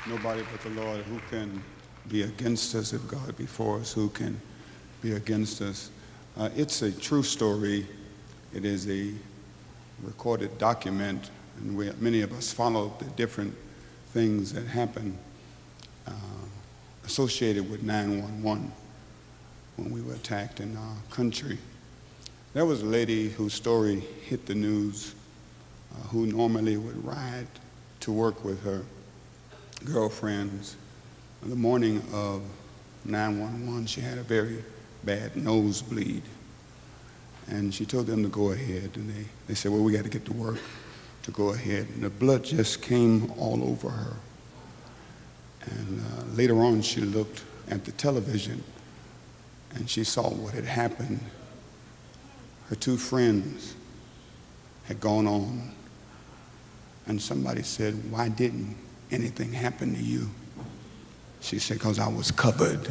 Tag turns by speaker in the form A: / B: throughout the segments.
A: Nobody but the Lord. Who can be against us? If God be for us, who can be against us? It's a true story. It is a recorded document, and many of us followed the different things that happened associated with 911 when we were attacked in our country. There was a lady whose story hit the news, who normally would ride to work with her girlfriends. On the morning of 911, she had a very bad nosebleed, and she told them to go ahead, and they said, well, we got to get to work, to go ahead, and the blood just came all over her. And later on, she looked at the television, and she saw what had happened. Her two friends had gone on, and somebody said, why didn't anything happen to you? She said, because I was covered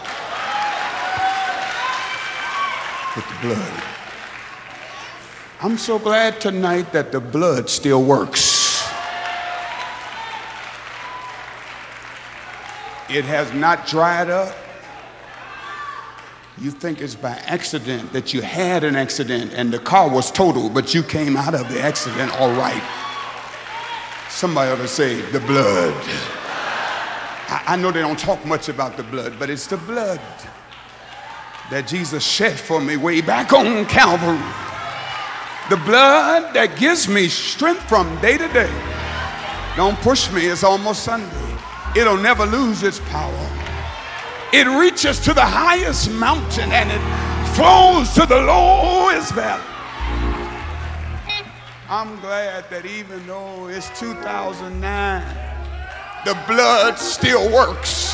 A: with the blood. I'm so glad tonight that the blood still works. It has not dried up. You think it's by accident that you had an accident and the car was totaled, but you came out of the accident all right. Somebody ought to say, the blood. I know they don't talk much about the blood, but it's the blood that Jesus shed for me way back on Calvary. The blood that gives me strength from day to day. Don't push me, it's almost Sunday. It'll never lose its power. It reaches to the highest mountain and it flows to the lowest valley. I'm glad that even though it's 2009, the blood still works.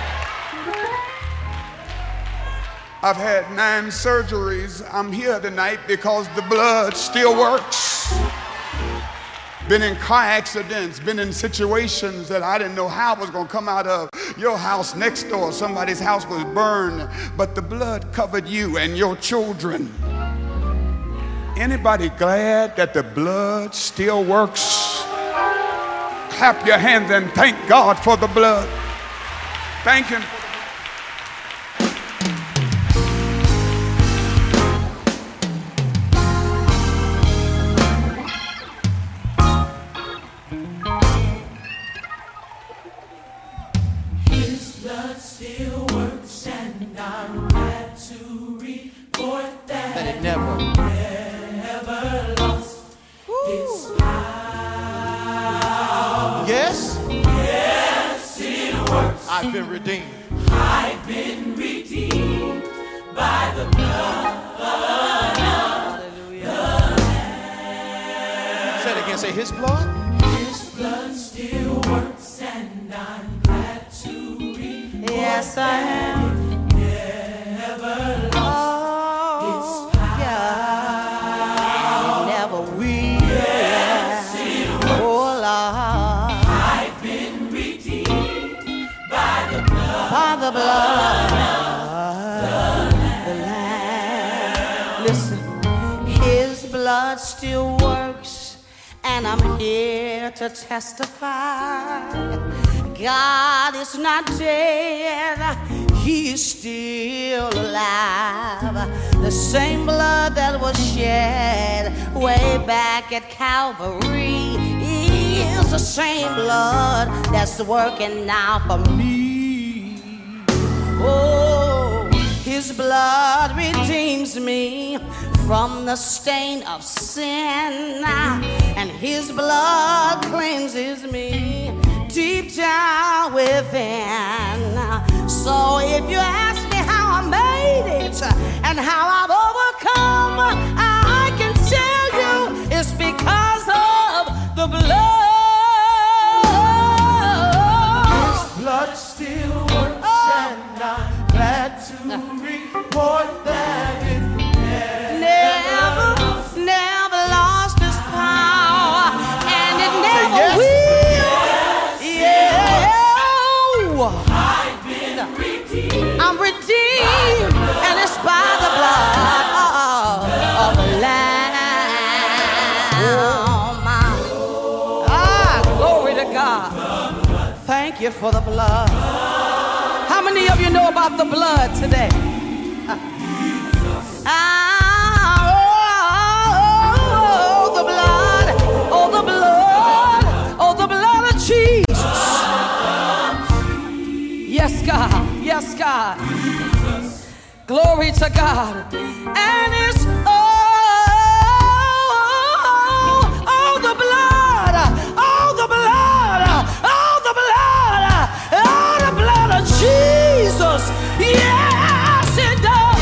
A: I've had 9 surgeries. I'm here tonight because the blood still works. Been in car accidents, been in situations that I didn't know how I was going to come out of. Your house next door, somebody's house was burned, but the blood covered you and your children. Anybody glad that the blood still works? Clap your hands and thank God for the blood. Thank Him for the blood.
B: I've been redeemed.
C: I've been redeemed by the blood of the Lamb.
B: Say it again. Say His blood.
C: His blood still works, and I'm glad to report.
D: Yes, I am.
C: Never lost its power.
D: Never will.
C: Yes, it works.
D: Oh Lord.
C: I've been redeemed by the blood of the Lamb.
D: Listen, His blood still works, and I'm here to testify. God is not dead, He is still alive. The same blood that was shed way back at Calvary is the same blood that's working now for me. Oh, His blood redeems me from the stain of sin, and His blood cleanses me deep down within. So if you ask me how I made it and how I've overcome, I can tell you it's because of the blood.
C: His blood still works, and I'm glad to report that it
D: never lost its power, and it never will.
C: I've been redeemed.
D: I'm redeemed, and it's by the blood of the Lamb. Glory to God. Thank Thank you for the blood. How many of you know about the blood today? The blood, oh the blood, oh the blood of Jesus. Yes, God, yes, God. Glory to God. And it's the blood, oh the blood, oh the blood, oh the blood of Jesus. Yes, it does.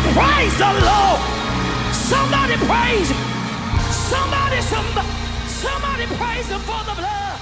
C: Praise the Lord. Somebody praise him. Somebody praise him for the blood.